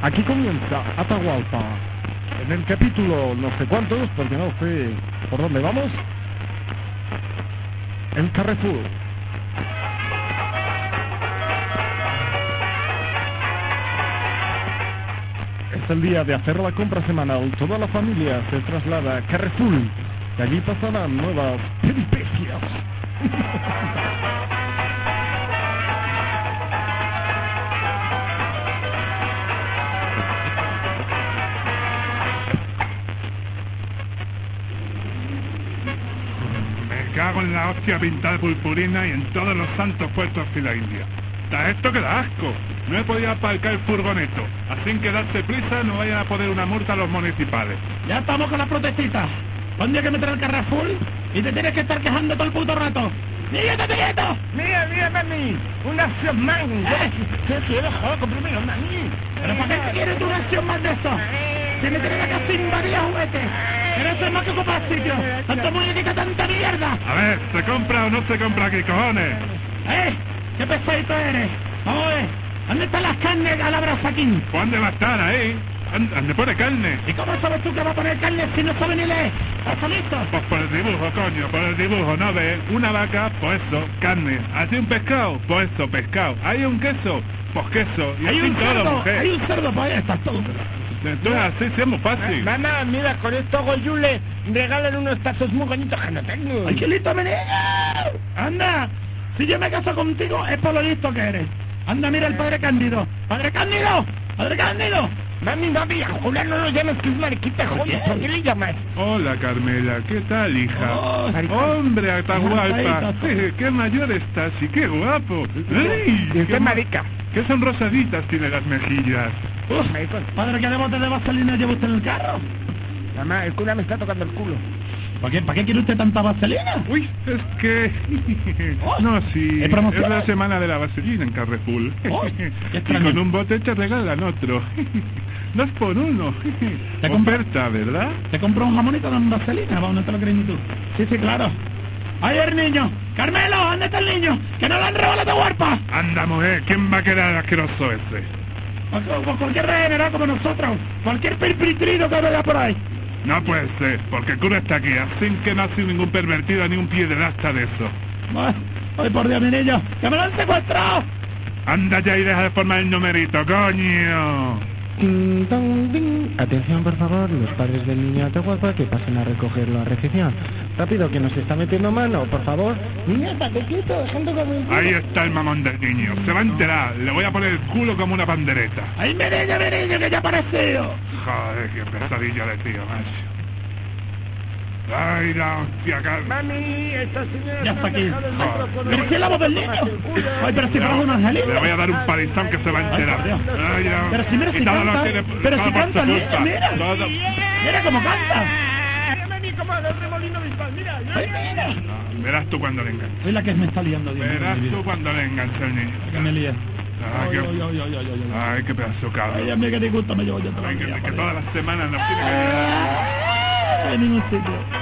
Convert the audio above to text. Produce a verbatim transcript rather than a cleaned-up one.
Aquí comienza Atahualpa, en el capítulo no sé cuántos, porque no sé por dónde vamos, el Carrefour. Es el día de hacer la compra semanal. Toda la familia se traslada a Carrefour, y allí pasarán nuevas peripecias. Cago en la hostia pintada de purpurina y en todos los santos puestos de la India. Da esto que da asco. No he podido aparcar el furgoneto. Así que date prisa, no vayan a poner una multa a los municipales. Ya estamos con las protestitas. Un día que meter el Carrefour y te tienes que estar quejando todo el puto rato. ¡Níguete, nieto! Mira, mira, mami, una acción más. ¿Qué quieres, joder? Cómprame una, mami. ¿Pero para qué quieres tú una acción más de eso? Si me tienes la casa invadida, juguete. Pero eso es más que ocupar sitio. Tanto muñequita, tanta mierda. A ver, ¿se compra o no se compra aquí, cojones? ¿Eh? ¿Qué pesadito eres? Vamos a ver. ¿Dónde están las carnes a la brazaquín? ¿Pues dónde va a estar ahí? ¿Dónde pone carne? ¿Y cómo sabes tú que va a poner carne si no sabe ni leer? ¿Estás listo? Pues por el dibujo, coño, por el dibujo, ¿no ves? Una vaca, pues eso, carne. ¿Así un pescado? Pues eso, pescado. ¿Hay un queso? Pues queso. Y Hay así un todo, cerdo, mujer. hay un cerdo, pues ahí estás todo. Entonces así sí es muy fácil. Mamá, mira, con estos goyules regalan unos tazos muy bonitos que no tengo. ¡Ay, qué listo me niego! ¡Anda! Si yo me caso contigo es por lo listo que eres. Anda, mira el padre Cándido. ¡Padre Cándido! ¡Padre Cándido! Mami, mami, a Julián no lo llames, que es mariquita, joder. ¿Por qué le llamas? Hola, Carmela, ¿qué tal, hija? Oh, ¡Hombre, Atahualpa! Marica, Eh, ¡Qué mayor estás y qué guapo! ¡Ay! ¿Y usted, qué ma- marica? ¡Qué son rosaditas tiene las mejillas! Uf, Maricón. padre, ¿qué de bote de vaselina lleva usted en el carro? Mamá, el cura me está tocando el culo. ¿Para qué, ¿Para qué quiere usted tanta vaselina? ¡Uy! Es que... Oh, No, sí, ¿es es promocional? la semana de la vaselina en Carrefour. Oh, qué Y extraño. con un bote te regalan otro. Dos por uno. ¿Te compra- Oferta, ¿verdad? Te compro un jamón y te dan vaselina, vamos, no te lo crees ni tú. Sí, sí, claro. ¡Ahí el niño! ¡Carmelo! ¿Dónde está el niño? ¡Que no lo han robado la huarpa! Anda, mujer, ¿quién va a quedar asqueroso ese? Pues cualquier regenerado como nosotros, cualquier pirpritrido que vea por ahí. No puede ser, porque el cura está aquí, así que no ha sido ningún pervertido ni un piedrasta de eso. Bueno, ay, por Dios, mi niño, que me lo han secuestrado. Anda ya y deja de formar el numerito, coño. Ting, tong, ding. Atención, por favor, los padres del niño Atahualpa que pasen a recogerlo a recepción. Rápido, que nos está metiendo mano, por favor. Niña, estate quieto, dejando como un... Ahí está el mamón del niño, se va a enterar, le voy a poner el culo como una pandereta. ¡Ay, mi niño, mi niño, que ya ha aparecido! Joder, qué pesadilla de tío, macho. Ay, la hostia, Carmen. Mami, esta señora... Ya está aquí. me ha dejado el micrófono. ¿Pero si es la voz del niño? Ay, pero si parece un Le angelito. voy a dar un palizón que se va a enterar. Ay, por Dios. Ay, ya. Pero si mira, Y si todo lo canta, tiene- pero todo si por canta, su niña, culpa. mira. Todo- Mira cómo canta. Mira, mami, como el remolino bisbal, mira. Ay, mira. No, verás tú cuando le enganches. Soy la que me está liando, Dios mío, Verás mi vida. tú cuando le enganche el niño. La que me lía. Ay, Ay, qué, ay, ay, ay, ay, ay, ay. ay, qué pedazo Ay, cabrón. a mí que disgusto me llevo yo toda la Ay, que, vida. que por todas Dios. las semanas nos tiene que... Ay, en ningún sitio.